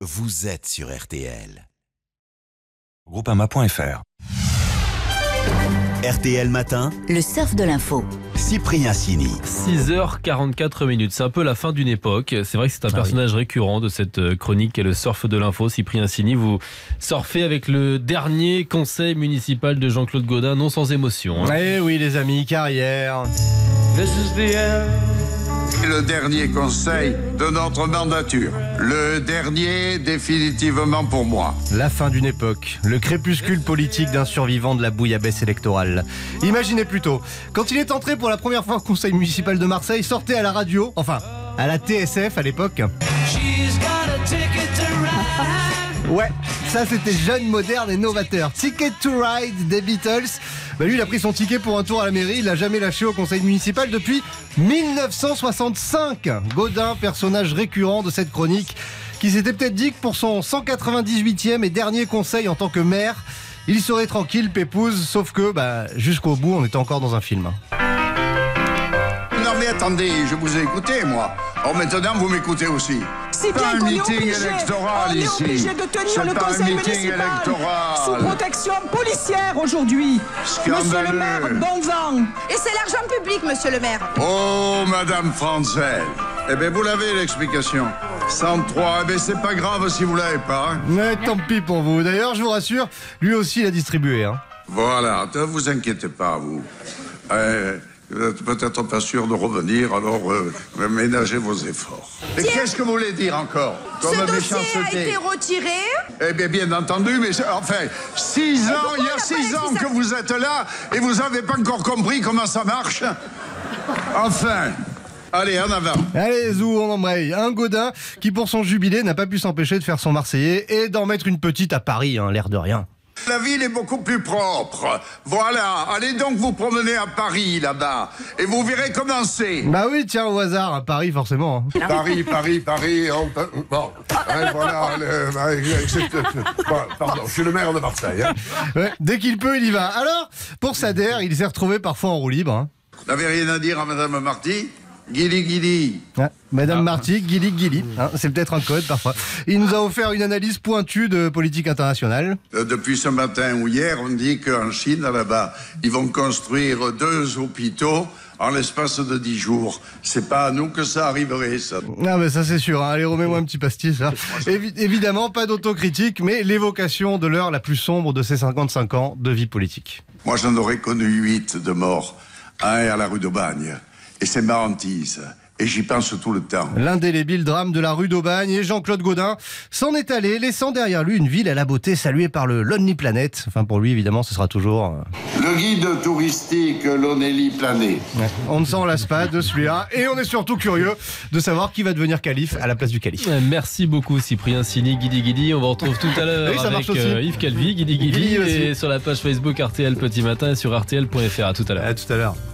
vous êtes sur RTL. Groupama.fr. RTL Matin, Le surf de l'info. Cyprien Sini. 6h44, c'est un peu la fin d'une époque. C'est vrai que c'est un personnage récurrent de cette chronique qu'est le surf de l'info. Cyprien Sini, vous surfez avec le dernier conseil municipal de Jean-Claude Gaudin, non sans émotion. Eh oui les amis, carrière. Le dernier conseil de notre mandature. Le dernier définitivement pour moi. La fin d'une époque, le crépuscule politique d'un survivant de la bouillabaisse électorale. Imaginez plutôt, quand il est entré pour la première fois au conseil municipal de Marseille, sortait à la radio, enfin à la TSF à l'époque. Ouais, ça c'était jeune, moderne et novateur. Ticket to Ride des Beatles. Lui, il a pris son ticket pour un tour à la mairie, il l'a jamais lâché au conseil municipal depuis 1965. Gaudin, personnage récurrent de cette chronique, qui s'était peut-être dit que pour son 198e et dernier conseil en tant que maire, il serait tranquille, pépouze, sauf que jusqu'au bout, on était encore dans un film. Non mais attendez, je vous ai écouté moi. Alors maintenant vous m'écoutez aussi. C'est pas bien un qu'on meeting électoral ici. On est obligé de tenir C'est le pas un conseil meeting municipal électoral. sous protection policière aujourd'hui. Scandaleux. Monsieur le maire, bon vent. Et c'est l'argent public, monsieur le maire. Oh Madame Franzel. Eh bien vous l'avez l'explication. 103, eh bien c'est pas grave si vous l'avez pas. Mais tant pis pour vous. D'ailleurs, je vous rassure, lui aussi l'a distribué. Voilà, ne vous inquiétez pas vous. Vous n'êtes peut-être pas sûr de revenir, alors ménagez vos efforts. Et qu'est-ce que vous voulez dire encore? Ce dossier a été retiré. Eh bien entendu, mais enfin, 6 ans, il y a 6 ans que vous êtes là et vous n'avez pas encore compris comment ça marche. Enfin, allez, en avant. Allez, zou, on embraye. Un Gaudin qui, pour son jubilé, n'a pas pu s'empêcher de faire son Marseillais et d'en mettre une petite à Paris, l'air de rien. La ville est beaucoup plus propre. Voilà, allez donc vous promener à Paris, là-bas, et vous verrez comment c'est. Bah oui, tiens, au hasard, à Paris, forcément. Paris, bon, voilà, pardon, je suis le maire de Marseille. Ouais, dès qu'il peut, il y va. Alors, pour Sader, il s'est retrouvé parfois en roue libre. Vous n'avez rien à dire à Madame Marty? Guili. Madame Marty, Guili. C'est peut-être un code parfois. Il nous a offert une analyse pointue de politique internationale. Depuis ce matin ou hier, on dit qu'en Chine, là-bas, ils vont construire 2 hôpitaux en l'espace de 10 jours. C'est pas à nous que ça arriverait, ça. Ah mais ça c'est sûr. Allez, remets-moi un petit pastis. Évidemment, pas d'autocritique, mais l'évocation de l'heure la plus sombre de ces 55 ans de vie politique. Moi, j'en aurais connu 8 de morts. Un à la rue d'Aubagne. Et c'est ma hantise. Et j'y pense tout le temps. L'indélébile drame de la rue d'Aubagne, et Jean-Claude Gaudin s'en est allé, laissant derrière lui une ville à la beauté saluée par le Lonely Planet. Enfin, pour lui, évidemment, ce sera toujours... Le guide touristique Lonely Planet. Ouais. On ne s'en lasse pas de celui-là. Et on est surtout curieux de savoir qui va devenir calife à la place du calife. Merci beaucoup Cyprien Sini, Guidi. On vous retrouve tout à l'heure avec Yves Calvi, Guidi. Et sur la page Facebook RTL Petit Matin et sur RTL.fr. À tout à l'heure. À tout à l'heure.